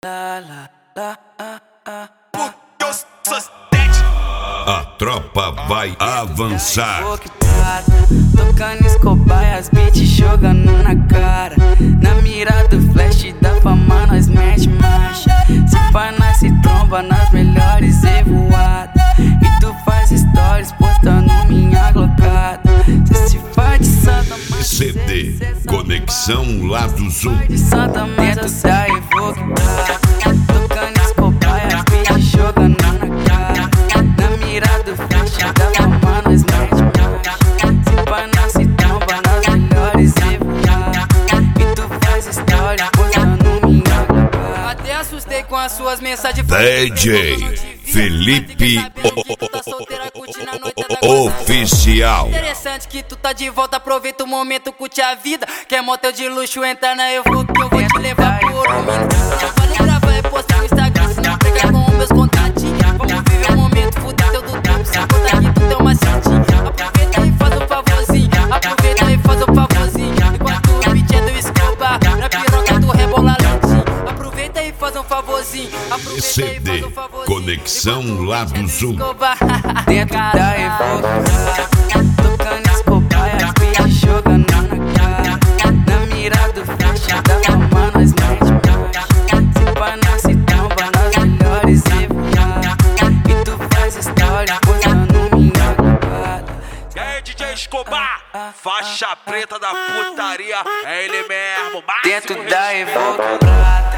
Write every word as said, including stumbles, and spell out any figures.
A tropa vai avançar. Tocando Escobar e as beats jogando na cara. Na mira do flash da fama nós mete marcha. Se pá nós se tromba nas melhores revoadas. E tu faz stories postando minha glocada. Cê se faz de santa, mas C D Conexão Lado Sul. de santa, mas tu tá evocada. Tocando Escobar e as beats jogando na cara. Na mira do flash da fama nós mete marcha. Se pá nós se tromba nas melhores revoadas. E tu faz stories postando minha glocada. Até assustei com as suas mensagens. D J Felipe Oficial. Interessante que tu tá de volta, aproveita o momento, curte a vida. Quer motel de luxo, entra na Evoque que eu vou te levar por um minuto. Já falei gravar e postar no Instagram, se não pegar com meus contatinhos. Vamos viver o momento, fuder teu do tempo, se conta que tu tem uma cintinha. Aproveita e faz um favorzinho, aproveita e faz um favorzinho. Enquanto o beat é do Escobar, na piroca tu rebola lentinho. Aproveita e faz um favorzinho, aproveita C e D faz um favorzinho. Conexão Lado Sul. Dentro da evocada, tocando Escobar e as beats jogando na cara. Na mira do flash da fama nós mete marcha. Se pá nós se tromba nas melhores revoadas. E tu faz stories postando minha glocada. E aí, D J Escobar, faixa preta da putaria, é ele mesmo. Dentro da evocada.